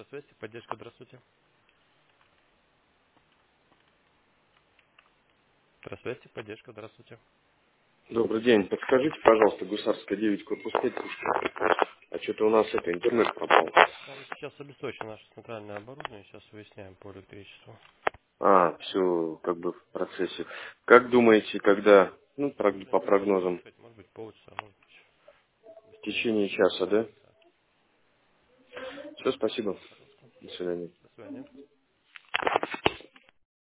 Связи, поддержка, здравствуйте. Здравствуйте, поддержка, здравствуйте. Добрый день. Подскажите, пожалуйста, Гусарская 9, корпус 5, пушка. А что-то у нас интернет пропал. Там сейчас обесточено наше центральное оборудование, сейчас выясняем по электричеству. А, все как бы в процессе. Как думаете, когда, ну, Да по не знаю, не могу прогнозам, сказать, может быть полчаса, может быть в быстрее. течение часа, да? Да. Все, спасибо. Пожалуйста. До свидания. До свидания.